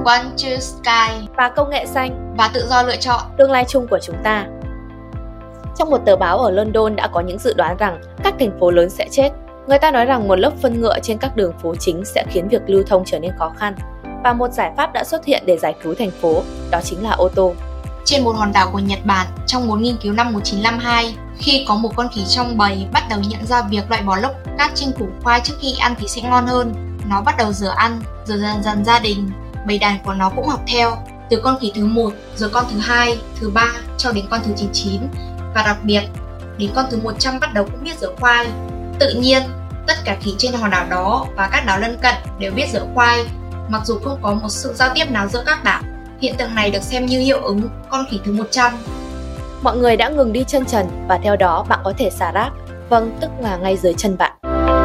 One True Sky và công nghệ xanh và tự do lựa chọn tương lai chung của chúng ta. Trong một tờ báo ở London đã có những dự đoán rằng các thành phố lớn sẽ chết. Người ta nói rằng một lớp phân ngựa trên các đường phố chính sẽ khiến việc lưu thông trở nên khó khăn. Và một giải pháp đã xuất hiện để giải cứu thành phố, đó chính là ô tô. Trên một hòn đảo của Nhật Bản, trong một nghiên cứu năm 1952, khi có một con khỉ trong bầy bắt đầu nhận ra việc loại bỏ lốc cát trên củ khoai trước khi ăn thì sẽ ngon hơn, nó bắt đầu rửa ăn, rồi dần dần gia đình, bầy đàn của nó cũng học theo, từ con khỉ thứ 1, rồi con thứ 2, thứ 3 cho đến con thứ 99, và đặc biệt, đến con thứ 100 bắt đầu cũng biết rửa khoai. Tự nhiên, tất cả khỉ trên hòn đảo đó và các đảo lân cận đều biết rửa khoai, mặc dù không có một sự giao tiếp nào giữa các đảo. Hiện tượng này được xem như hiệu ứng con khỉ thứ 100. Mọi người đã ngừng đi chân trần và theo đó bạn có thể xả rác, tức là ngay dưới chân bạn.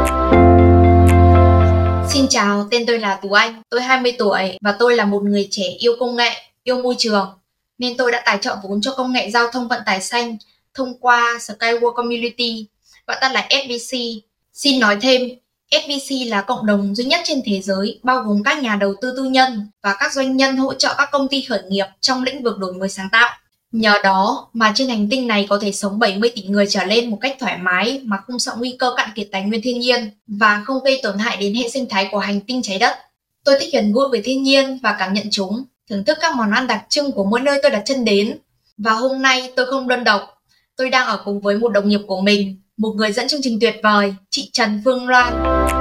Xin chào, tên tôi là Tú Anh, tôi 20 tuổi và tôi là một người trẻ yêu công nghệ, yêu môi trường, nên tôi đã tài trợ vốn cho công nghệ giao thông vận tải xanh thông qua Skyward Community, gọi tắt là SVC. Xin nói thêm, SVC là cộng đồng duy nhất trên thế giới bao gồm các nhà đầu tư tư nhân và các doanh nhân hỗ trợ các công ty khởi nghiệp trong lĩnh vực đổi mới sáng tạo. Nhờ đó mà trên hành tinh này có thể sống 70 tỷ người trở lên một cách thoải mái mà không sợ nguy cơ cạn kiệt tài nguyên thiên nhiên và không gây tổn hại đến hệ sinh thái của hành tinh trái đất. Tôi thích gần gũi với thiên nhiên và cảm nhận chúng, thưởng thức các món ăn đặc trưng của mỗi nơi tôi đặt chân đến. Và hôm nay tôi không đơn độc, tôi đang ở cùng với một đồng nghiệp của mình, một người dẫn chương trình tuyệt vời, chị Trần Phương Loan.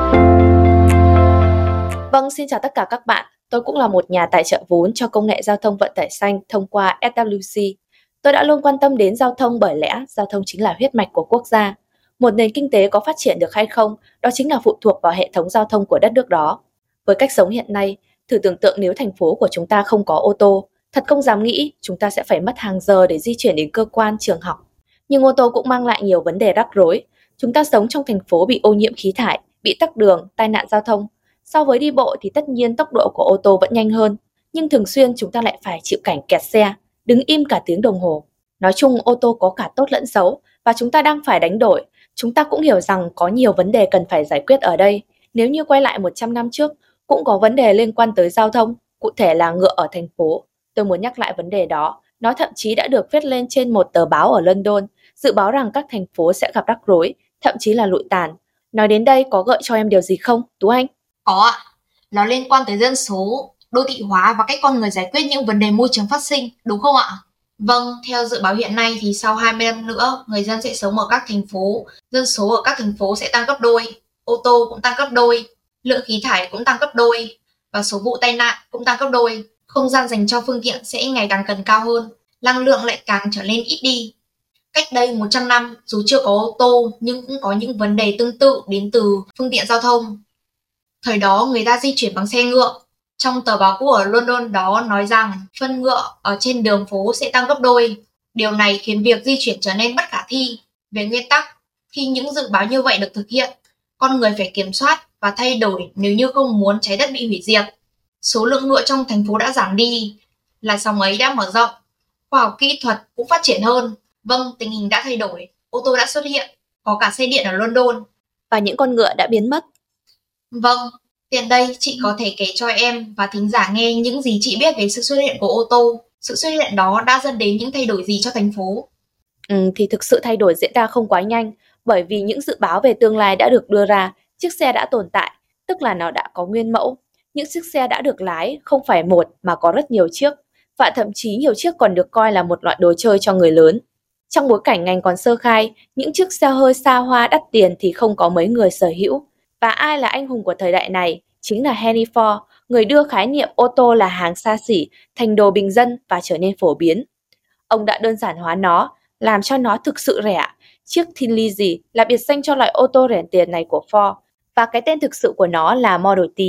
Xin chào tất cả các bạn. Tôi cũng là một nhà tài trợ vốn cho công nghệ giao thông vận tải xanh thông qua SWC. Tôi đã luôn quan tâm đến giao thông bởi lẽ giao thông chính là huyết mạch của quốc gia. Một nền kinh tế có phát triển được hay không, đó chính là phụ thuộc vào hệ thống giao thông của đất nước đó. Với cách sống hiện nay, thử tưởng tượng nếu thành phố của chúng ta không có ô tô, thật không dám nghĩ chúng ta sẽ phải mất hàng giờ để di chuyển đến cơ quan, trường học. Nhưng ô tô cũng mang lại nhiều vấn đề rắc rối. Chúng ta sống trong thành phố bị ô nhiễm khí thải, bị tắc đường, tai nạn giao thông. So với đi bộ thì tất nhiên tốc độ của ô tô vẫn nhanh hơn, nhưng thường xuyên chúng ta lại phải chịu cảnh kẹt xe, đứng im cả tiếng đồng hồ. Nói chung ô tô có cả tốt lẫn xấu và chúng ta đang phải đánh đổi. Chúng ta cũng hiểu rằng có nhiều vấn đề cần phải giải quyết ở đây. Nếu như quay lại 100 năm trước, cũng có vấn đề liên quan tới giao thông, cụ thể là ngựa ở thành phố. Tôi muốn nhắc lại vấn đề đó. Nó thậm chí đã được viết lên trên một tờ báo ở London, dự báo rằng các thành phố sẽ gặp rắc rối, thậm chí là lụi tàn. Nói đến đây có gợi cho em điều gì không, Tú Anh? Có ạ, nó liên quan tới dân số, đô thị hóa và cách con người giải quyết những vấn đề môi trường phát sinh, đúng không ạ? Vâng, theo dự báo hiện nay thì sau 20 năm nữa, người dân sẽ sống ở các thành phố, dân số ở các thành phố sẽ tăng gấp đôi, ô tô cũng tăng gấp đôi, lượng khí thải cũng tăng gấp đôi và số vụ tai nạn cũng tăng gấp đôi. Không gian dành cho phương tiện sẽ ngày càng cần cao hơn, năng lượng lại càng trở nên ít đi. Cách đây 100 năm, dù chưa có ô tô nhưng cũng có những vấn đề tương tự đến từ phương tiện giao thông. Thời đó người ta di chuyển bằng xe ngựa. Trong tờ báo cũ ở London đó nói rằng phân ngựa ở trên đường phố sẽ tăng gấp đôi. Điều này khiến việc di chuyển trở nên bất khả thi. Về nguyên tắc, khi những dự báo như vậy được thực hiện, con người phải kiểm soát và thay đổi nếu như không muốn trái đất bị hủy diệt. Số lượng ngựa trong thành phố đã giảm đi, làn sóng ấy đã mở rộng, khoa học kỹ thuật cũng phát triển hơn. Vâng, tình hình đã thay đổi, ô tô đã xuất hiện, có cả xe điện ở London. Và những con ngựa đã biến mất. Vâng, tiện đây chị có thể kể cho em và thính giả nghe những gì chị biết về sự xuất hiện của ô tô. Sự xuất hiện đó đã dẫn đến những thay đổi gì cho thành phố? Thì thực sự thay đổi diễn ra không quá nhanh, bởi vì những dự báo về tương lai đã được đưa ra, chiếc xe đã tồn tại, tức là nó đã có nguyên mẫu. Những chiếc xe đã được lái không phải một mà có rất nhiều chiếc, và thậm chí nhiều chiếc còn được coi là một loại đồ chơi cho người lớn. Trong bối cảnh ngành còn sơ khai, những chiếc xe hơi xa hoa đắt tiền thì không có mấy người sở hữu. Và ai là anh hùng của thời đại này? Chính là Henry Ford, người đưa khái niệm ô tô là hàng xa xỉ thành đồ bình dân và trở nên phổ biến. Ông đã đơn giản hóa nó, làm cho nó thực sự rẻ. Chiếc Thin Lizzy là biệt danh cho loại ô tô rẻ tiền này của Ford, và cái tên thực sự của nó là Model T.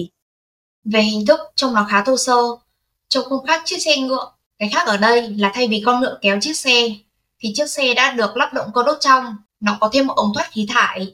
Về hình thức, trông nó khá thô sơ, trông không khác chiếc xe ngựa. Cái khác ở đây là thay vì con ngựa kéo chiếc xe, thì chiếc xe đã được lắp động cơ đốt trong, nó có thêm một ống thoát khí thải.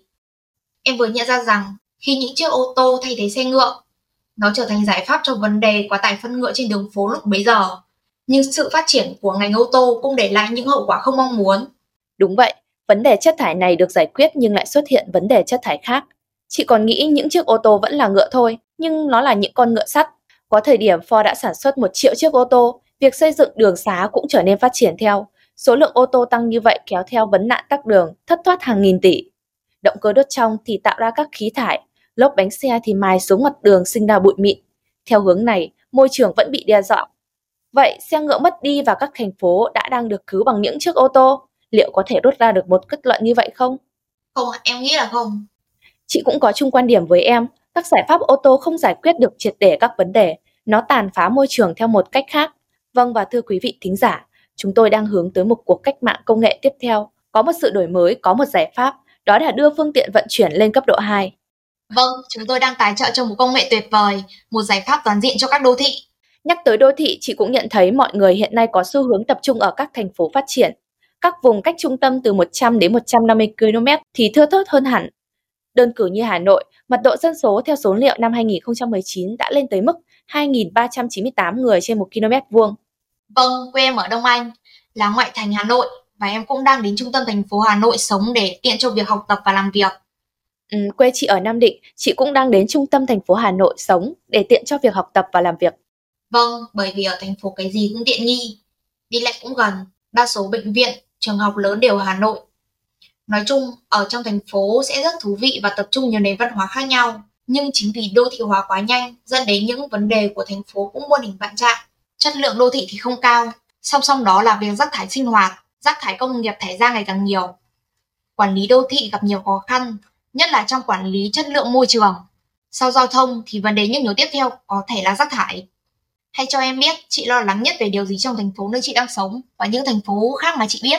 Em vừa nhận ra rằng khi những chiếc ô tô thay thế xe ngựa, nó trở thành giải pháp cho vấn đề quá tải phân ngựa trên đường phố lúc bấy giờ. Nhưng sự phát triển của ngành ô tô cũng để lại những hậu quả không mong muốn. Đúng vậy, vấn đề chất thải này được giải quyết nhưng lại xuất hiện vấn đề chất thải khác. Chị còn nghĩ những chiếc ô tô vẫn là ngựa thôi, nhưng nó là những con ngựa sắt. Có thời điểm Ford đã sản xuất 1 triệu chiếc ô tô, việc xây dựng đường xá cũng trở nên phát triển theo. Số lượng ô tô tăng như vậy kéo theo vấn nạn tắc đường, thất thoát hàng nghìn tỷ. Động cơ đốt trong thì tạo ra các khí thải, lốp bánh xe thì mài xuống mặt đường sinh ra bụi mịn. Theo hướng này, môi trường vẫn bị đe dọa. Vậy xe ngựa mất đi và các thành phố đã đang được cứu bằng những chiếc ô tô, liệu có thể rút ra được một kết luận như vậy không? Không, em nghĩ là không. Chị cũng có chung quan điểm với em, các giải pháp ô tô không giải quyết được triệt để các vấn đề, nó tàn phá môi trường theo một cách khác. Vâng, và thưa quý vị thính giả, chúng tôi đang hướng tới một cuộc cách mạng công nghệ tiếp theo, có một sự đổi mới, có một giải pháp, đó là đưa phương tiện vận chuyển lên cấp độ 2. Vâng, chúng tôi đang tài trợ cho một công nghệ tuyệt vời, một giải pháp toàn diện cho các đô thị. Nhắc tới đô thị, chị cũng nhận thấy mọi người hiện nay có xu hướng tập trung ở các thành phố phát triển. Các vùng cách trung tâm từ 100 đến 150 km thì thưa thớt hơn hẳn. Đơn cử như Hà Nội, mật độ dân số theo số liệu năm 2019 đã lên tới mức 2.398 người trên 1 km vuông. Vâng, quê em ở Đông Anh, là ngoại thành Hà Nội, và em cũng đang đến trung tâm thành phố Hà Nội sống để tiện cho việc học tập và làm việc. Quê chị ở Nam Định, chị cũng đang đến trung tâm thành phố Hà Nội sống để tiện cho việc học tập và làm việc. Vâng, bởi vì ở thành phố cái gì cũng tiện nghi, đi lại cũng gần, đa số bệnh viện, trường học lớn đều ở Hà Nội. Nói chung, ở trong thành phố sẽ rất thú vị và tập trung nhiều nền văn hóa khác nhau. Nhưng chính vì đô thị hóa quá nhanh dẫn đến những vấn đề của thành phố cũng muôn hình vạn trạng. Chất lượng đô thị thì không cao. Song song đó là việc rác thải sinh hoạt, rác thải công nghiệp thải ra ngày càng nhiều. Quản lý đô thị gặp nhiều khó khăn, nhất là trong quản lý chất lượng môi trường. Sau giao thông thì vấn đề nhức nhối tiếp theo có thể là rác thải. Hãy cho em biết chị lo lắng nhất về điều gì trong thành phố nơi chị đang sống và những thành phố khác mà chị biết.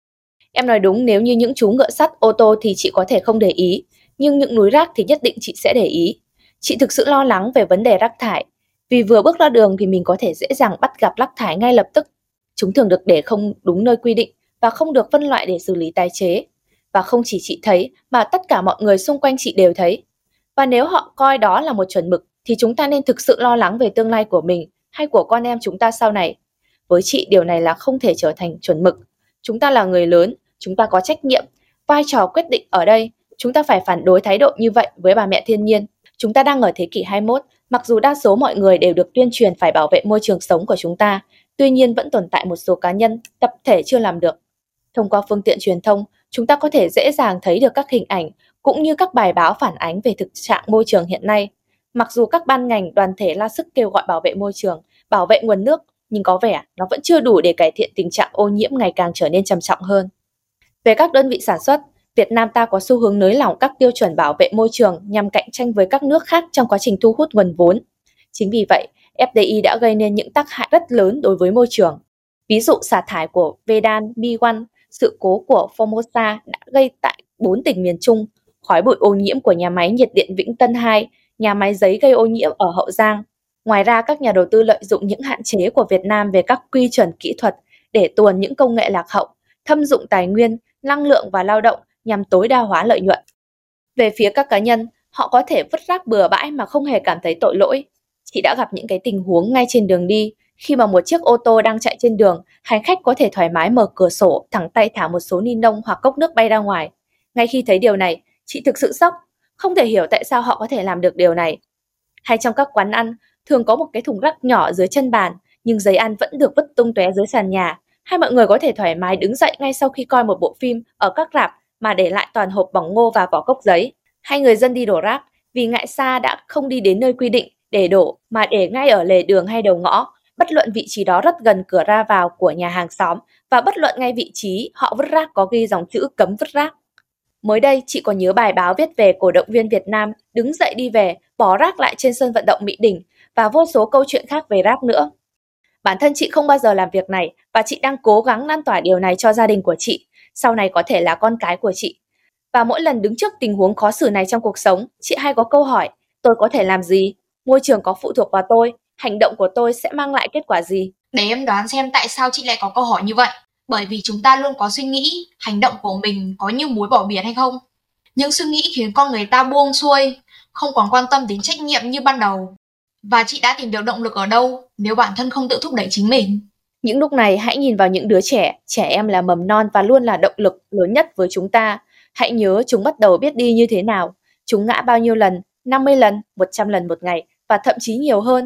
Em nói đúng, nếu như những chú ngựa sắt, ô tô thì chị có thể không để ý, nhưng những núi rác thì nhất định chị sẽ để ý. Chị thực sự lo lắng về vấn đề rác thải, vì vừa bước ra đường thì mình có thể dễ dàng bắt gặp rác thải ngay lập tức. Chúng thường được để không đúng nơi quy định và không được phân loại để xử lý tái chế. Và không chỉ chị thấy mà tất cả mọi người xung quanh chị đều thấy. Và nếu họ coi đó là một chuẩn mực thì chúng ta nên thực sự lo lắng về tương lai của mình hay của con em chúng ta sau này. Với chị, điều này là không thể trở thành chuẩn mực. Chúng ta là người lớn, chúng ta có trách nhiệm, vai trò quyết định ở đây. Chúng ta phải phản đối thái độ như vậy với bà mẹ thiên nhiên. Chúng ta đang ở thế kỷ 21, mặc dù đa số mọi người đều được tuyên truyền phải bảo vệ môi trường sống của chúng ta, tuy nhiên vẫn tồn tại một số cá nhân, tập thể chưa làm được. Thông qua phương tiện truyền thông, chúng ta có thể dễ dàng thấy được các hình ảnh cũng như các bài báo phản ánh về thực trạng môi trường hiện nay. Mặc dù các ban ngành, đoàn thể ra sức kêu gọi bảo vệ môi trường, bảo vệ nguồn nước, nhưng có vẻ nó vẫn chưa đủ để cải thiện tình trạng ô nhiễm ngày càng trở nên trầm trọng hơn. Về các đơn vị sản xuất, Việt Nam ta có xu hướng nới lỏng các tiêu chuẩn bảo vệ môi trường nhằm cạnh tranh với các nước khác trong quá trình thu hút nguồn vốn. Chính vì vậy, FDI đã gây nên những tác hại rất lớn đối với môi trường. Ví dụ xả thải của Vedan, Mi1, sự cố của Formosa đã gây tại 4 tỉnh miền Trung, khói bụi ô nhiễm của nhà máy nhiệt điện Vĩnh Tân 2, nhà máy giấy gây ô nhiễm ở Hậu Giang. Ngoài ra, các nhà đầu tư lợi dụng những hạn chế của Việt Nam về các quy chuẩn kỹ thuật để tuồn những công nghệ lạc hậu, thâm dụng tài nguyên, năng lượng và lao động nhằm tối đa hóa lợi nhuận. Về phía các cá nhân, họ có thể vứt rác bừa bãi mà không hề cảm thấy tội lỗi. Chị đã gặp những cái tình huống ngay trên đường đi, khi mà một chiếc ô tô đang chạy trên đường, hành khách có thể thoải mái mở cửa sổ, thẳng tay thả một số ni lông hoặc cốc nước bay ra ngoài. Ngay khi thấy điều này, chị thực sự sốc, không thể hiểu tại sao họ có thể làm được điều này. Hay trong các quán ăn, thường có một cái thùng rác nhỏ dưới chân bàn, nhưng giấy ăn vẫn được vứt tung tóe dưới sàn nhà. Hay mọi người có thể thoải mái đứng dậy ngay sau khi coi một bộ phim ở các rạp mà để lại toàn hộp bỏng ngô và vỏ cốc giấy. Hay người dân đi đổ rác vì ngại xa đã không đi đến nơi quy định để đổ mà để ngay ở lề đường hay đầu ngõ, bất luận vị trí đó rất gần cửa ra vào của nhà hàng xóm và bất luận ngay vị trí họ vứt rác có ghi dòng chữ cấm vứt rác. Mới đây, chị còn nhớ bài báo viết về cổ động viên Việt Nam đứng dậy đi về, bỏ rác lại trên sân vận động Mỹ Đình và vô số câu chuyện khác về rác nữa. Bản thân chị không bao giờ làm việc này và chị đang cố gắng lan tỏa điều này cho gia đình của chị, sau này có thể là con cái của chị. Và mỗi lần đứng trước tình huống khó xử này trong cuộc sống, chị hay có câu hỏi, tôi có thể làm gì? Môi trường có phụ thuộc vào tôi, hành động của tôi sẽ mang lại kết quả gì? Để em đoán xem tại sao chị lại có câu hỏi như vậy. Bởi vì chúng ta luôn có suy nghĩ hành động của mình có như muối bỏ biển hay không. Những suy nghĩ khiến con người ta buông xuôi, không còn quan tâm đến trách nhiệm như ban đầu. Và chị đã tìm được động lực ở đâu nếu bản thân không tự thúc đẩy chính mình? Những lúc này hãy nhìn vào những đứa trẻ, trẻ em là mầm non và luôn là động lực lớn nhất với chúng ta. Hãy nhớ chúng bắt đầu biết đi như thế nào. Chúng ngã bao nhiêu lần, 50 lần, 100 lần một ngày và thậm chí nhiều hơn.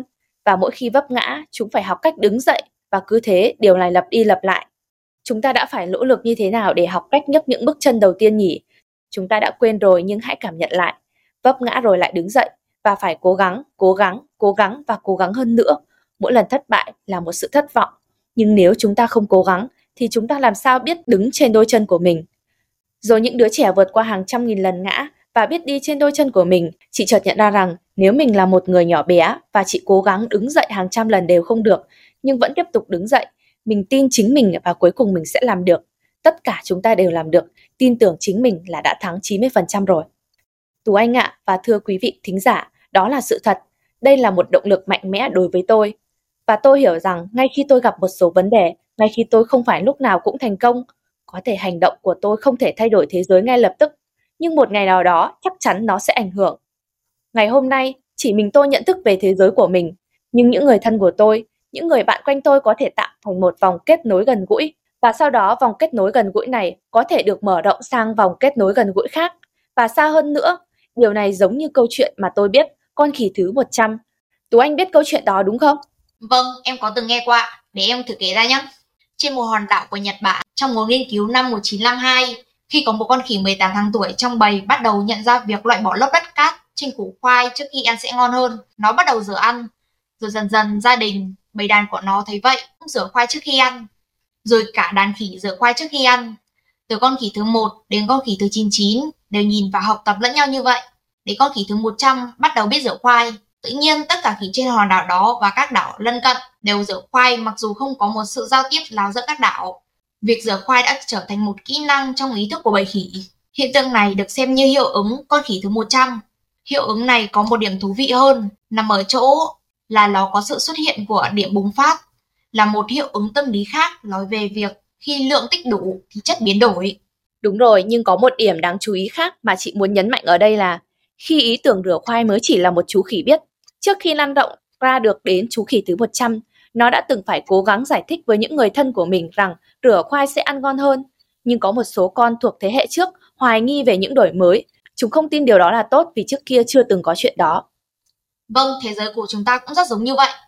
và mỗi khi vấp ngã, chúng phải học cách đứng dậy và cứ thế điều này lặp đi lặp lại. Chúng ta đã phải nỗ lực như thế nào để học cách nhấc những bước chân đầu tiên nhỉ? Chúng ta đã quên rồi nhưng hãy cảm nhận lại. Vấp ngã rồi lại đứng dậy và phải cố gắng, cố gắng, cố gắng và cố gắng hơn nữa. Mỗi lần thất bại là một sự thất vọng. Nhưng nếu chúng ta không cố gắng thì chúng ta làm sao biết đứng trên đôi chân của mình? Rồi những đứa trẻ vượt qua hàng trăm nghìn lần ngã và biết đi trên đôi chân của mình, chị chợt nhận ra rằng nếu mình là một người nhỏ bé và chị cố gắng đứng dậy hàng trăm lần đều không được, nhưng vẫn tiếp tục đứng dậy, mình tin chính mình và cuối cùng mình sẽ làm được. Tất cả chúng ta đều làm được, tin tưởng chính mình là đã thắng 90% rồi. Tú Anh ạ, và thưa quý vị thính giả, đó là sự thật. Đây là một động lực mạnh mẽ đối với tôi. Và tôi hiểu rằng ngay khi tôi gặp một số vấn đề, ngay khi tôi không phải lúc nào cũng thành công, có thể hành động của tôi không thể thay đổi thế giới ngay lập tức, nhưng một ngày nào đó chắc chắn nó sẽ ảnh hưởng. Ngày hôm nay, chỉ mình tôi nhận thức về thế giới của mình, nhưng những người thân của tôi, những người bạn quanh tôi có thể tạo thành một vòng kết nối gần gũi, và sau đó vòng kết nối gần gũi này có thể được mở rộng sang vòng kết nối gần gũi khác, và xa hơn nữa. Điều này giống như câu chuyện mà tôi biết, con khỉ thứ 100. Tú Anh biết câu chuyện đó đúng không? Vâng, em có từng nghe qua. Để em thử kể ra nhé. Trên một hòn đảo của Nhật Bản, trong một nghiên cứu năm 1952, khi có một con khỉ 18 tháng tuổi trong bầy bắt đầu nhận ra việc loại bỏ lớp đất cát trên củ khoai trước khi ăn sẽ ngon hơn, nó bắt đầu rửa ăn. Rồi dần dần gia đình, bầy đàn của nó thấy vậy cũng rửa khoai trước khi ăn. Rồi cả đàn khỉ rửa khoai trước khi ăn. Từ con khỉ thứ 1 đến con khỉ thứ 99 đều nhìn và học tập lẫn nhau như vậy. Đến con khỉ thứ 100 bắt đầu biết rửa khoai. Tự nhiên tất cả khỉ trên hòn đảo đó và các đảo lân cận đều rửa khoai mặc dù không có một sự giao tiếp nào giữa các đảo. Việc rửa khoai đã trở thành một kỹ năng trong ý thức của bầy khỉ. Hiện tượng này được xem như hiệu ứng con khỉ thứ 100. Hiệu ứng này có một điểm thú vị hơn, nằm ở chỗ là nó có sự xuất hiện của điểm bùng phát, là một hiệu ứng tâm lý khác nói về việc khi lượng tích đủ thì chất biến đổi. Đúng rồi, nhưng có một điểm đáng chú ý khác mà chị muốn nhấn mạnh ở đây là khi ý tưởng rửa khoai mới chỉ là một chú khỉ biết, trước khi lan rộng ra được đến chú khỉ thứ 100, nó đã từng phải cố gắng giải thích với những người thân của mình rằng rửa khoai sẽ ăn ngon hơn. Nhưng có một số con thuộc thế hệ trước hoài nghi về những đổi mới. Chúng không tin điều đó là tốt vì trước kia chưa từng có chuyện đó. Vâng, thế giới của chúng ta cũng rất giống như vậy.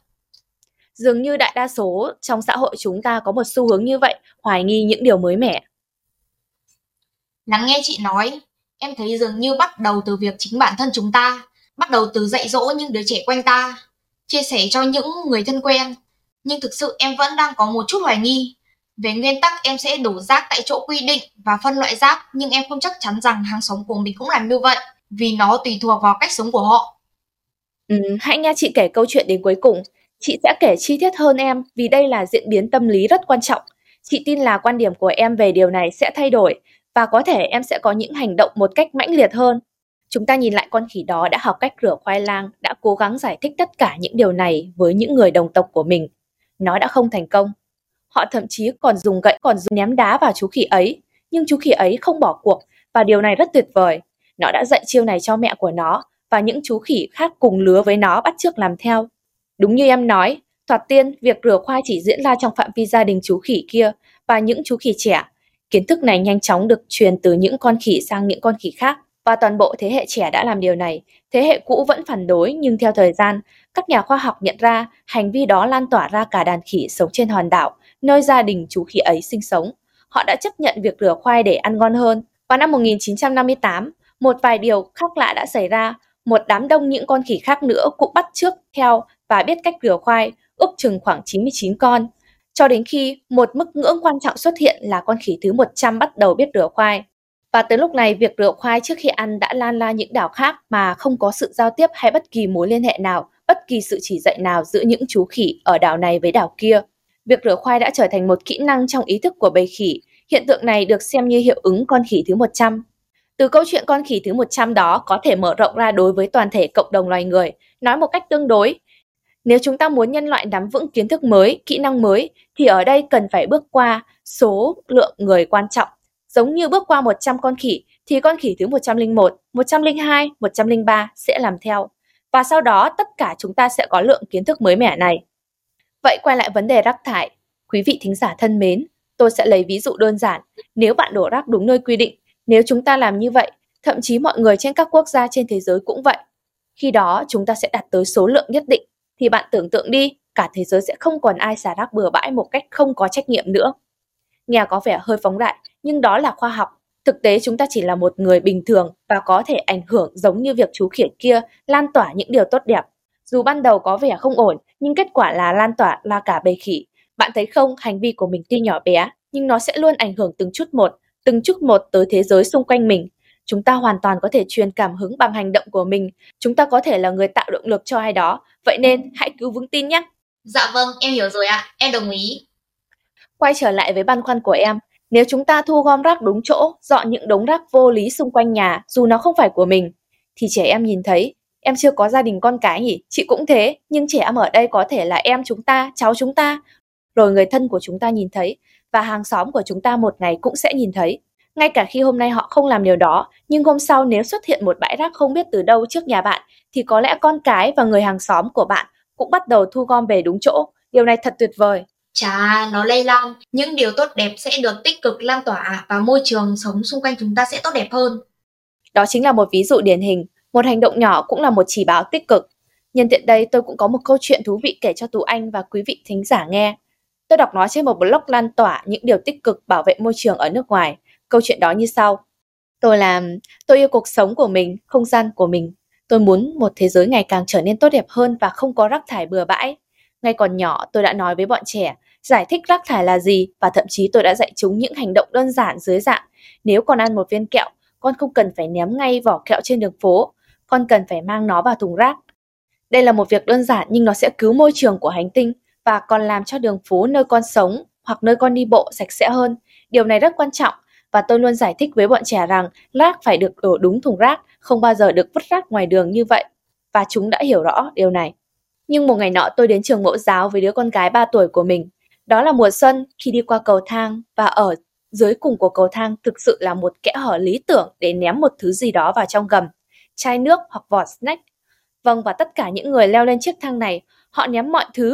Dường như đại đa số trong xã hội chúng ta có một xu hướng như vậy, hoài nghi những điều mới mẻ. Lắng nghe chị nói, em thấy dường như bắt đầu từ việc chính bản thân chúng ta, bắt đầu từ dạy dỗ những đứa trẻ quanh ta, chia sẻ cho những người thân quen. Nhưng thực sự em vẫn đang có một chút hoài nghi. Về nguyên tắc em sẽ đổ rác tại chỗ quy định và phân loại rác, nhưng em không chắc chắn rằng hàng xóm của mình cũng làm như vậy, vì nó tùy thuộc vào cách sống của họ. Hãy nghe chị kể câu chuyện đến cuối cùng. Chị sẽ kể chi tiết hơn em vì đây là diễn biến tâm lý rất quan trọng. Chị tin là quan điểm của em về điều này sẽ thay đổi và có thể em sẽ có những hành động một cách mãnh liệt hơn. Chúng ta nhìn lại con khỉ đó đã học cách rửa khoai lang, đã cố gắng giải thích tất cả những điều này với những người đồng tộc của mình. Nó đã không thành công. Họ thậm chí còn dùng gậy còn dùng ném đá vào chú khỉ ấy, nhưng chú khỉ ấy không bỏ cuộc và điều này rất tuyệt vời. Nó đã dạy chiêu này cho mẹ của nó và những chú khỉ khác cùng lứa với nó bắt chước làm theo. Đúng như em nói, thoạt tiên việc rửa khoai chỉ diễn ra trong phạm vi gia đình chú khỉ kia và những chú khỉ trẻ. Kiến thức này nhanh chóng được truyền từ những con khỉ sang những con khỉ khác và toàn bộ thế hệ trẻ đã làm điều này. Thế hệ cũ vẫn phản đối nhưng theo thời gian, các nhà khoa học nhận ra hành vi đó lan tỏa ra cả đàn khỉ sống trên hòn đảo, nơi gia đình chú khỉ ấy sinh sống. Họ đã chấp nhận việc rửa khoai để ăn ngon hơn. Vào năm 1958, một vài điều khác lạ đã xảy ra. Một đám đông những con khỉ khác nữa cũng bắt chước theo và biết cách rửa khoai, ước chừng khoảng 99 con. Cho đến khi một mức ngưỡng quan trọng xuất hiện là con khỉ thứ 100 bắt đầu biết rửa khoai. Và tới lúc này, việc rửa khoai trước khi ăn đã lan ra những đảo khác mà không có sự giao tiếp hay bất kỳ mối liên hệ nào, bất kỳ sự chỉ dạy nào giữa những chú khỉ ở đảo này với đảo kia. Việc rửa khoai đã trở thành một kỹ năng trong ý thức của bầy khỉ. Hiện tượng này được xem như hiệu ứng con khỉ thứ 100. Từ câu chuyện con khỉ thứ 100 đó có thể mở rộng ra đối với toàn thể cộng đồng loài người, nói một cách tương đối. Nếu chúng ta muốn nhân loại nắm vững kiến thức mới, kỹ năng mới, thì ở đây cần phải bước qua số lượng người quan trọng. Giống như bước qua 100 con khỉ, thì con khỉ thứ 101, 102, 103 sẽ làm theo. Và sau đó tất cả chúng ta sẽ có lượng kiến thức mới mẻ này. Vậy quay lại vấn đề rác thải. Quý vị thính giả thân mến, tôi sẽ lấy ví dụ đơn giản. Nếu bạn đổ rác đúng nơi quy định, nếu chúng ta làm như vậy, thậm chí mọi người trên các quốc gia trên thế giới cũng vậy. Khi đó chúng ta sẽ đạt tới số lượng nhất định. thì bạn tưởng tượng đi, cả thế giới sẽ không còn ai xả rác bừa bãi một cách không có trách nhiệm nữa. Nghe có vẻ hơi phóng đại, nhưng đó là khoa học. Thực tế chúng ta chỉ là một người bình thường và có thể ảnh hưởng giống như việc chú khỉ kia lan tỏa những điều tốt đẹp. Dù ban đầu có vẻ không ổn, nhưng kết quả là lan tỏa là cả bầy khỉ. Bạn thấy không, hành vi của mình tuy nhỏ bé, nhưng nó sẽ luôn ảnh hưởng từng chút một tới thế giới xung quanh mình. Chúng ta hoàn toàn có thể truyền cảm hứng bằng hành động của mình. Chúng ta có thể là người tạo động lực cho ai đó. Vậy nên hãy cứ vững tin nhé. Dạ vâng, em hiểu rồi ạ, em đồng ý. Quay trở lại với băn khoăn của em, nếu chúng ta thu gom rác đúng chỗ, dọn những đống rác vô lý xung quanh nhà dù nó không phải của mình, thì trẻ em nhìn thấy, em chưa có gia đình con cái nhỉ, chị cũng thế, nhưng trẻ em ở đây có thể là em chúng ta, cháu chúng ta, rồi người thân của chúng ta nhìn thấy, và hàng xóm của chúng ta một ngày cũng sẽ nhìn thấy. Ngay cả khi hôm nay họ không làm điều đó, nhưng hôm sau nếu xuất hiện một bãi rác không biết từ đâu trước nhà bạn, thì có lẽ con cái và người hàng xóm của bạn cũng bắt đầu thu gom về đúng chỗ. Điều này thật tuyệt vời. Chà, nó lây lan, những điều tốt đẹp sẽ được tích cực lan tỏa và môi trường sống xung quanh chúng ta sẽ tốt đẹp hơn. Đó chính là một ví dụ điển hình, một hành động nhỏ cũng là một chỉ báo tích cực. Nhân tiện đây tôi cũng có một câu chuyện thú vị kể cho Tú Anh và quý vị thính giả nghe. Tôi đọc nó trên một blog lan tỏa những điều tích cực bảo vệ môi trường ở nước ngoài. Câu chuyện đó như sau. Tôi yêu cuộc sống của mình, không gian của mình. Tôi muốn một thế giới ngày càng trở nên tốt đẹp hơn và không có rác thải bừa bãi. Ngay còn nhỏ tôi đã nói với bọn trẻ, giải thích rác thải là gì và thậm chí tôi đã dạy chúng những hành động đơn giản dưới dạng nếu con ăn một viên kẹo, con không cần phải ném ngay vỏ kẹo trên đường phố, con cần phải mang nó vào thùng rác. Đây là một việc đơn giản nhưng nó sẽ cứu môi trường của hành tinh và còn làm cho đường phố nơi con sống hoặc nơi con đi bộ sạch sẽ hơn. Điều này rất quan trọng và tôi luôn giải thích với bọn trẻ rằng rác phải được đổ đúng thùng rác, không bao giờ được vứt rác ngoài đường như vậy. Và chúng đã hiểu rõ điều này. Nhưng một ngày nọ tôi đến trường mẫu giáo với đứa con gái 3 tuổi của mình. Đó là mùa xuân, khi đi qua cầu thang và ở dưới cùng của cầu thang thực sự là một kẽ hở lý tưởng để ném một thứ gì đó vào trong gầm, chai nước hoặc vỏ snack. Vâng, và tất cả những người leo lên chiếc thang này, họ ném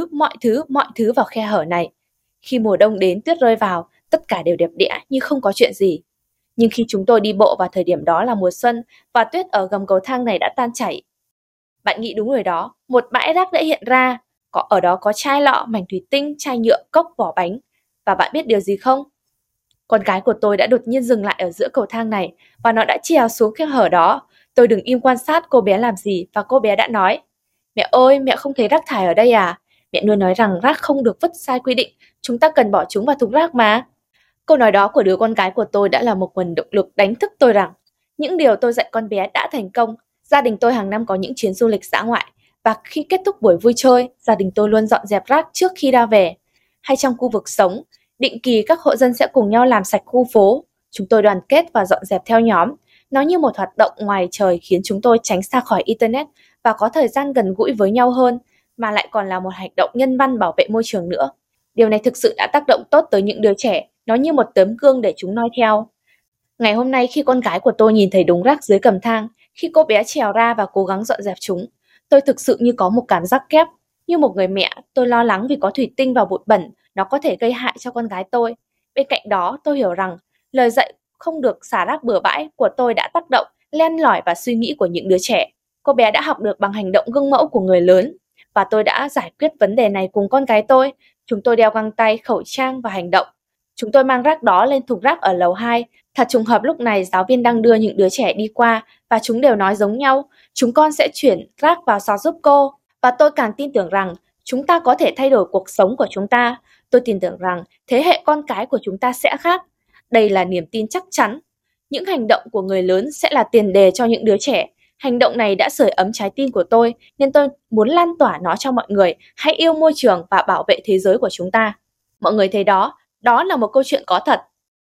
mọi thứ vào khe hở này. Khi mùa đông đến tuyết rơi vào, tất cả đều đẹp đẽ như không có chuyện gì. Nhưng khi chúng tôi đi bộ vào thời điểm đó là mùa xuân và tuyết ở gầm cầu thang này đã tan chảy. Bạn nghĩ đúng rồi đó, một bãi rác đã hiện ra. Ở đó có chai lọ, mảnh thủy tinh, chai nhựa, cốc, vỏ bánh. Và bạn biết điều gì không? Con gái của tôi đã đột nhiên dừng lại ở giữa cầu thang này và nó đã trèo xuống khe hở đó. Tôi đứng im quan sát cô bé làm gì và cô bé đã nói: Mẹ ơi, mẹ không thấy rác thải ở đây à? Mẹ luôn nói rằng rác không được vứt sai quy định, chúng ta cần bỏ chúng vào thùng rác mà. Câu nói đó của đứa con gái của tôi đã là một nguồn động lực đánh thức tôi rằng những điều tôi dạy con bé đã thành công. Gia đình tôi hàng năm có những chuyến du lịch dã ngoại và khi kết thúc buổi vui chơi, gia đình tôi luôn dọn dẹp rác trước khi ra về. Hay trong khu vực sống, định kỳ các hộ dân sẽ cùng nhau làm sạch khu phố. Chúng tôi đoàn kết và dọn dẹp theo nhóm. Nó như một hoạt động ngoài trời khiến chúng tôi tránh xa khỏi Internet và có thời gian gần gũi với nhau hơn, mà lại còn là một hành động nhân văn bảo vệ môi trường nữa. Điều này thực sự đã tác động tốt tới những đứa trẻ, nó như một tấm gương để chúng noi theo. Ngày hôm nay khi con gái của tôi nhìn thấy đống rác dưới cầu thang, khi cô bé trèo ra và cố gắng dọn dẹp chúng, tôi thực sự như có một cảm giác kép. Như một người mẹ, tôi lo lắng vì có thủy tinh và bụi bẩn, nó có thể gây hại cho con gái tôi. Bên cạnh đó, tôi hiểu rằng lời dạy không được xả rác bừa bãi của tôi đã tác động, len lỏi vào suy nghĩ của những đứa trẻ. Cô bé đã học được bằng hành động gương mẫu của người lớn, và tôi đã giải quyết vấn đề này cùng con gái tôi. Chúng tôi đeo găng tay, khẩu trang và hành động. Chúng tôi mang rác đó lên thùng rác ở lầu 2. Thật trùng hợp lúc này giáo viên đang đưa những đứa trẻ đi qua và chúng đều nói giống nhau, chúng con sẽ chuyển rác vào xó giúp cô. Và tôi càng tin tưởng rằng chúng ta có thể thay đổi cuộc sống của chúng ta. Tôi tin tưởng rằng thế hệ con cái của chúng ta sẽ khác. Đây là niềm tin chắc chắn. Những hành động của người lớn sẽ là tiền đề cho những đứa trẻ. Hành động này đã sưởi ấm trái tim của tôi, nên tôi muốn lan tỏa nó cho mọi người. Hãy yêu môi trường và bảo vệ thế giới của chúng ta. Mọi người thấy đó, đó là một câu chuyện có thật.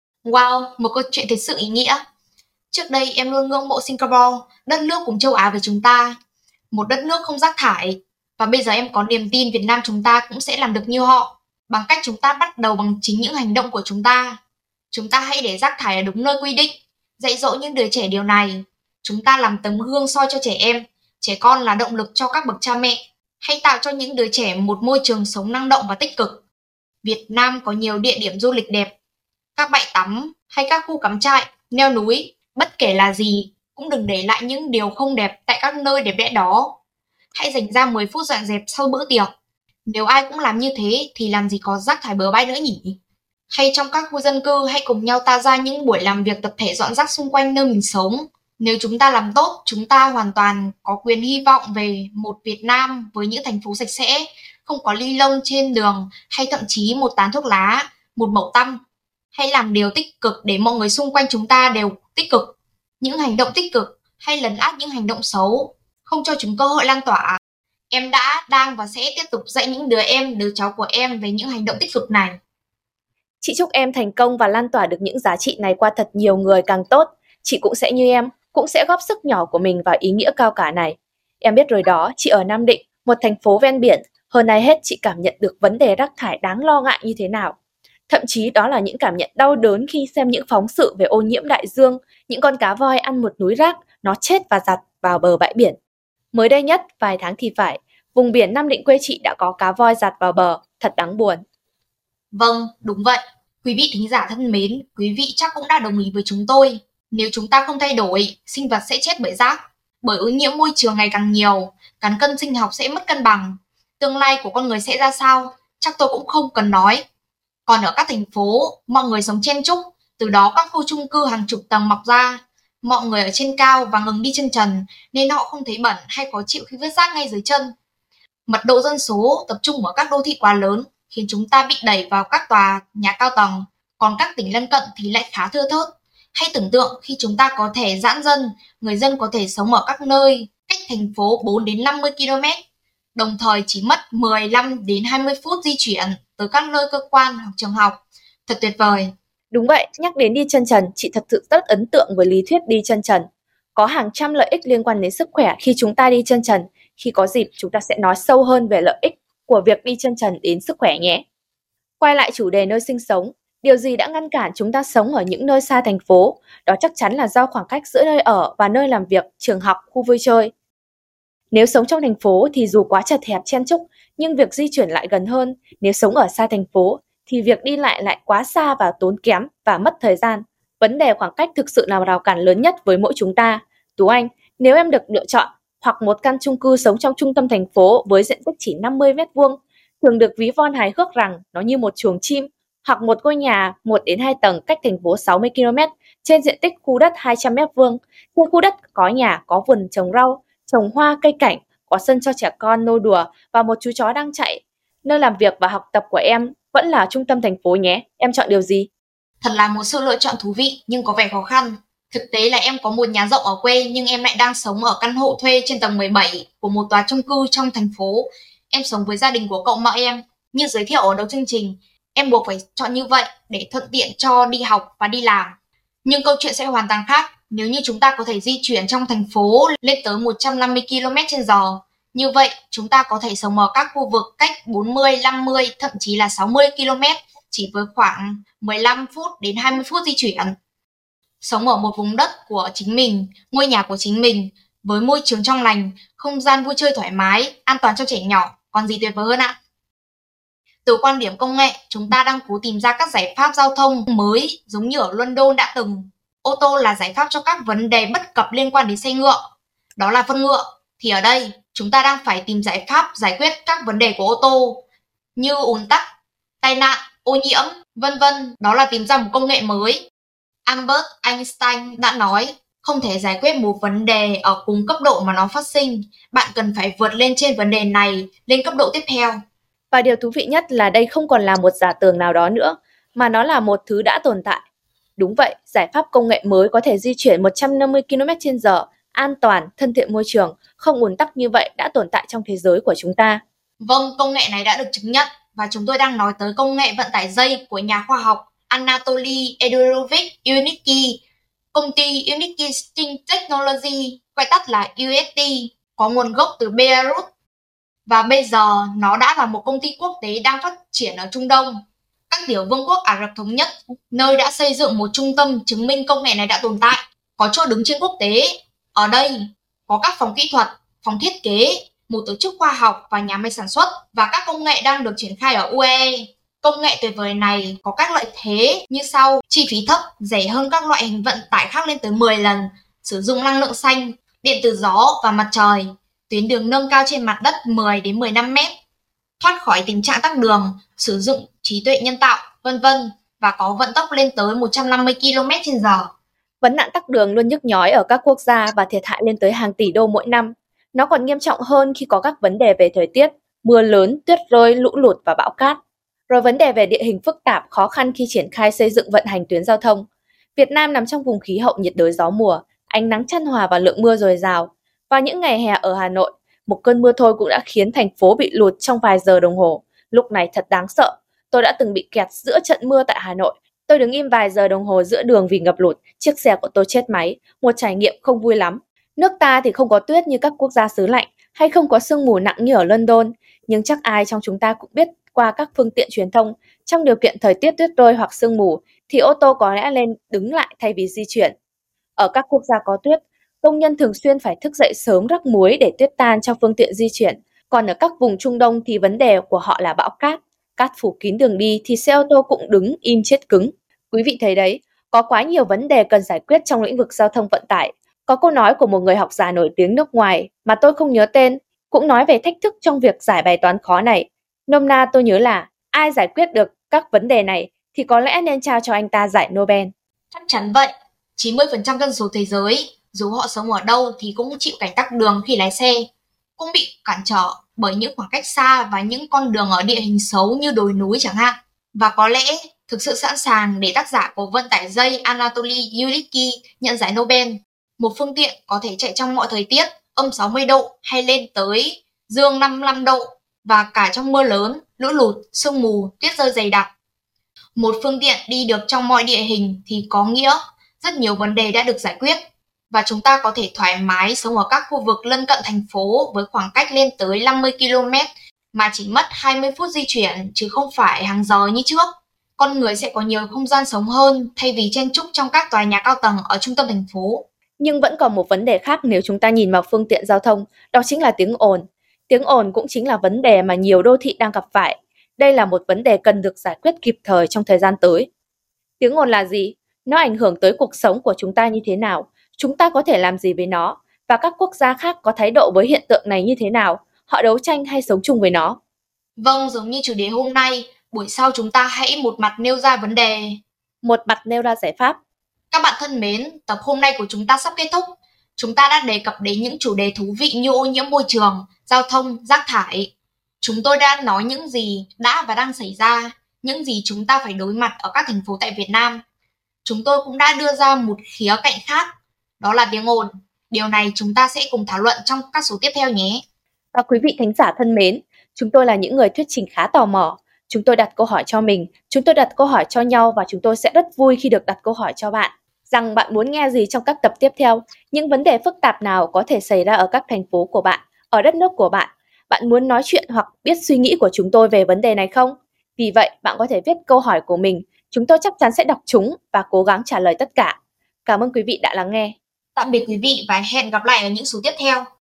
Wow, một câu chuyện thật sự ý nghĩa. Trước đây em luôn ngưỡng mộ Singapore, đất nước cùng châu Á với chúng ta. Một đất nước không rác thải. Và bây giờ em có niềm tin Việt Nam chúng ta cũng sẽ làm được như họ. Bằng cách chúng ta bắt đầu bằng chính những hành động của chúng ta. Chúng ta hãy để rác thải ở đúng nơi quy định. Dạy dỗ những đứa trẻ điều này. Chúng ta làm tấm gương soi cho trẻ em. Trẻ con là động lực cho các bậc cha mẹ. Hãy tạo cho những đứa trẻ một môi trường sống năng động và tích cực. Việt Nam có nhiều địa điểm du lịch đẹp. Các bãi tắm hay các khu cắm trại, leo núi, bất kể là gì, cũng đừng để lại những điều không đẹp tại các nơi đẹp đẽ đó. Hãy dành ra 10 phút dọn dẹp sau bữa tiệc. Nếu ai cũng làm như thế thì làm gì có rác thải bừa bãi nữa nhỉ? Hay trong các khu dân cư hãy cùng nhau tạo ra những buổi làm việc tập thể dọn rác xung quanh nơi mình sống. Nếu chúng ta làm tốt, chúng ta hoàn toàn có quyền hy vọng về một Việt Nam với những thành phố sạch sẽ, không có ly lông trên đường hay thậm chí một tán thuốc lá, một mẩu tăm. Hãy làm điều tích cực để mọi người xung quanh chúng ta đều tích cực. Những hành động tích cực hay lấn át những hành động xấu, không cho chúng cơ hội lan tỏa. Em đã, đang và sẽ tiếp tục dạy những đứa cháu của em về những hành động tích cực này. Chị chúc em thành công và lan tỏa được những giá trị này qua thật nhiều người càng tốt. Chị cũng sẽ như em, cũng sẽ góp sức nhỏ của mình vào ý nghĩa cao cả này. Em biết rồi đó, chị ở Nam Định, một thành phố ven biển. Hơn ai hết chị cảm nhận được vấn đề rác thải đáng lo ngại như thế nào. Thậm chí đó là những cảm nhận đau đớn khi xem những phóng sự về ô nhiễm đại dương, những con cá voi ăn một núi rác, nó chết và giặt vào bờ bãi biển. Mới đây nhất, vài tháng thì phải, vùng biển Nam Định quê chị đã có cá voi giặt vào bờ, thật đáng buồn. Vâng, đúng vậy. Quý vị thính giả thân mến, quý vị chắc cũng đã đồng ý với chúng tôi. Nếu chúng ta không thay đổi, sinh vật sẽ chết bởi rác, bởi ô nhiễm môi trường ngày càng nhiều, cán cân sinh học sẽ mất cân bằng. Tương lai của con người sẽ ra sao, chắc tôi cũng không cần nói. Còn ở các thành phố, mọi người sống chen chúc, từ đó các khu chung cư hàng chục tầng mọc ra. Mọi người ở trên cao và ngừng đi chân trần, nên họ không thấy bẩn hay khó chịu khi vứt rác ngay dưới chân. Mật độ dân số tập trung ở các đô thị quá lớn, khiến chúng ta bị đẩy vào các tòa nhà cao tầng, còn các tỉnh lân cận thì lại khá thưa thớt. Hãy tưởng tượng khi chúng ta có thể giãn dân, người dân có thể sống ở các nơi cách thành phố 4 đến 50 km, đồng thời chỉ mất 15 đến 20 phút di chuyển tới các nơi cơ quan hoặc trường học. Thật tuyệt vời. Đúng vậy, nhắc đến đi chân trần, chị thật sự rất ấn tượng với lý thuyết đi chân trần. Có hàng trăm lợi ích liên quan đến sức khỏe khi chúng ta đi chân trần. Khi có dịp, chúng ta sẽ nói sâu hơn về lợi ích của việc đi chân trần đến sức khỏe nhé. Quay lại chủ đề nơi sinh sống, điều gì đã ngăn cản chúng ta sống ở những nơi xa thành phố? Đó chắc chắn là do khoảng cách giữa nơi ở và nơi làm việc, trường học, khu vui chơi. Nếu sống trong thành phố thì dù quá chật hẹp chen chúc, nhưng việc di chuyển lại gần hơn. Nếu sống ở xa thành phố thì việc đi lại quá xa và tốn kém và mất thời gian. Vấn đề khoảng cách thực sự là rào cản lớn nhất với mỗi chúng ta. Tú Anh, nếu em được lựa chọn hoặc một căn chung cư sống trong trung tâm thành phố với diện tích chỉ 50 m², thường được ví von hài hước rằng nó như một chuồng chim, hoặc một ngôi nhà 1 đến 2 tầng cách thành phố 60 km trên diện tích khu đất 200 m². Trên khu đất có nhà, có vườn trồng rau, trồng hoa cây cảnh, có sân cho trẻ con nô đùa và một chú chó đang chạy. Nơi làm việc và học tập của em vẫn là trung tâm thành phố nhé. Em chọn điều gì? Thật là một sự lựa chọn thú vị nhưng có vẻ khó khăn. Thực tế là em có một nhà rộng ở quê nhưng em lại đang sống ở căn hộ thuê trên tầng 17 của một tòa chung cư trong thành phố. Em sống với gia đình của cậu mợ em. Như giới thiệu ở đầu chương trình, em buộc phải chọn như vậy để thuận tiện cho đi học và đi làm. Nhưng câu chuyện sẽ hoàn toàn khác nếu như chúng ta có thể di chuyển trong thành phố lên tới 150 km/h. Như vậy, chúng ta có thể sống ở các khu vực cách 40, 50, thậm chí là 60 km chỉ với khoảng 15 phút đến 20 phút di chuyển. Sống ở một vùng đất của chính mình, ngôi nhà của chính mình, với môi trường trong lành, không gian vui chơi thoải mái, an toàn cho trẻ nhỏ, còn gì tuyệt vời hơn ạ? Từ quan điểm công nghệ, chúng ta đang cố tìm ra các giải pháp giao thông mới giống như ở London đã từng. Ô tô là giải pháp cho các vấn đề bất cập liên quan đến xe ngựa, đó là phân ngựa. Thì ở đây, chúng ta đang phải tìm giải pháp giải quyết các vấn đề của ô tô như ùn tắc, tai nạn, ô nhiễm, vân vân, đó là tìm ra một công nghệ mới. Albert Einstein đã nói, không thể giải quyết một vấn đề ở cùng cấp độ mà nó phát sinh, bạn cần phải vượt lên trên vấn đề này lên cấp độ tiếp theo. Và điều thú vị nhất là đây không còn là một giả tưởng nào đó nữa, mà nó là một thứ đã tồn tại. Đúng vậy, giải pháp công nghệ mới có thể di chuyển 150 km/h, an toàn, thân thiện môi trường, không ùn tắc như vậy đã tồn tại trong thế giới của chúng ta. Vâng, công nghệ này đã được chứng nhận và chúng tôi đang nói tới công nghệ vận tải dây của nhà khoa học Anatoly Edurovich Unicki. Công ty Unicki String Technology, gọi tắt là UST, có nguồn gốc từ Belarus và bây giờ nó đã là một công ty quốc tế đang phát triển ở Trung Đông, các tiểu vương quốc Ả Rập Thống Nhất, nơi đã xây dựng một trung tâm chứng minh công nghệ này đã tồn tại, có chỗ đứng trên quốc tế. Ở đây có các phòng kỹ thuật, phòng thiết kế, một tổ chức khoa học và nhà máy sản xuất, và các công nghệ đang được triển khai ở UE. Công nghệ tuyệt vời này có các lợi thế như sau: chi phí thấp, rẻ hơn các loại hình vận tải khác lên tới 10 lần, sử dụng năng lượng xanh, điện từ gió và mặt trời, tuyến đường nâng cao trên mặt đất 10 đến 15 mét, thoát khỏi tình trạng tắc đường, sử dụng trí tuệ nhân tạo, vân vân và có vận tốc lên tới 150 km/h. Vấn nạn tắc đường luôn nhức nhối ở các quốc gia và thiệt hại lên tới hàng tỷ đô mỗi năm. Nó còn nghiêm trọng hơn khi có các vấn đề về thời tiết, mưa lớn, tuyết rơi, lũ lụt và bão cát. Rồi vấn đề về địa hình phức tạp, khó khăn khi triển khai xây dựng vận hành tuyến giao thông. Việt Nam nằm trong vùng khí hậu nhiệt đới gió mùa, ánh nắng chan hòa và lượng mưa dồi dào. Vào những ngày hè ở Hà Nội, một cơn mưa thôi cũng đã khiến thành phố bị lụt trong vài giờ đồng hồ. Lúc này thật đáng sợ. Tôi đã từng bị kẹt giữa trận mưa tại Hà Nội. Tôi đứng im vài giờ đồng hồ giữa đường vì ngập lụt, chiếc xe của tôi chết máy, một trải nghiệm không vui lắm. Nước ta thì không có tuyết như các quốc gia xứ lạnh, hay không có sương mù nặng như ở London, nhưng chắc ai trong chúng ta cũng biết qua các phương tiện truyền thông, trong điều kiện thời tiết tuyết rơi hoặc sương mù, thì ô tô có lẽ lên đứng lại thay vì di chuyển. Ở các quốc gia có tuyết, công nhân thường xuyên phải thức dậy sớm rắc muối để tuyết tan cho phương tiện di chuyển. Còn ở các vùng Trung Đông thì vấn đề của họ là bão cát. Cát phủ kín đường đi thì xe ô tô cũng đứng im chết cứng. Quý vị thấy đấy, có quá nhiều vấn đề cần giải quyết trong lĩnh vực giao thông vận tải. Có câu nói của một người học giả nổi tiếng nước ngoài mà tôi không nhớ tên, cũng nói về thách thức trong việc giải bài toán khó này. Nôm na tôi nhớ là ai giải quyết được các vấn đề này thì có lẽ nên trao cho anh ta giải Nobel. Chắc chắn vậy, 90% dân số thế giới, dù họ sống ở đâu thì cũng chịu cảnh tắc đường khi lái xe, cũng bị cản trở bởi những khoảng cách xa và những con đường ở địa hình xấu như đồi núi chẳng hạn. Và có lẽ thực sự sẵn sàng để tác giả của vận tải dây Anatoly Yulicky nhận giải Nobel. Một phương tiện có thể chạy trong mọi thời tiết, âm 60 độ hay lên tới dương 55 độ và cả trong mưa lớn, lũ lụt, sương mù, tuyết rơi dày đặc. Một phương tiện đi được trong mọi địa hình thì có nghĩa rất nhiều vấn đề đã được giải quyết và chúng ta có thể thoải mái sống ở các khu vực lân cận thành phố với khoảng cách lên tới 50 km mà chỉ mất 20 phút di chuyển chứ không phải hàng giờ như trước. Con người sẽ có nhiều không gian sống hơn thay vì chen chúc trong các tòa nhà cao tầng ở trung tâm thành phố. Nhưng vẫn còn một vấn đề khác nếu chúng ta nhìn vào phương tiện giao thông, đó chính là tiếng ồn. Tiếng ồn cũng chính là vấn đề mà nhiều đô thị đang gặp phải. Đây là một vấn đề cần được giải quyết kịp thời trong thời gian tới. Tiếng ồn là gì? Nó ảnh hưởng tới cuộc sống của chúng ta như thế nào? Chúng ta có thể làm gì với nó? Và các quốc gia khác có thái độ với hiện tượng này như thế nào? Họ đấu tranh hay sống chung với nó? Vâng, giống như chủ đề hôm nay, buổi sau chúng ta hãy một mặt nêu ra vấn đề, một mặt nêu ra giải pháp. Các bạn thân mến, tập hôm nay của chúng ta sắp kết thúc. Chúng ta đã đề cập đến những chủ đề thú vị như ô nhiễm môi trường, giao thông, rác thải. Chúng tôi đã nói những gì đã và đang xảy ra, những gì chúng ta phải đối mặt ở các thành phố tại Việt Nam. Chúng tôi cũng đã đưa ra một khía cạnh khác, đó là tiếng ồn. Điều này chúng ta sẽ cùng thảo luận trong các số tiếp theo nhé. Và quý vị thính giả thân mến, chúng tôi là những người thuyết trình khá tò mò. Chúng tôi đặt câu hỏi cho mình, chúng tôi đặt câu hỏi cho nhau và chúng tôi sẽ rất vui khi được đặt câu hỏi cho bạn. Rằng bạn muốn nghe gì trong các tập tiếp theo, những vấn đề phức tạp nào có thể xảy ra ở các thành phố của bạn, ở đất nước của bạn. Bạn muốn nói chuyện hoặc biết suy nghĩ của chúng tôi về vấn đề này không? Vì vậy, bạn có thể viết câu hỏi của mình, chúng tôi chắc chắn sẽ đọc chúng và cố gắng trả lời tất cả. Cảm ơn quý vị đã lắng nghe. Tạm biệt quý vị và hẹn gặp lại ở những số tiếp theo.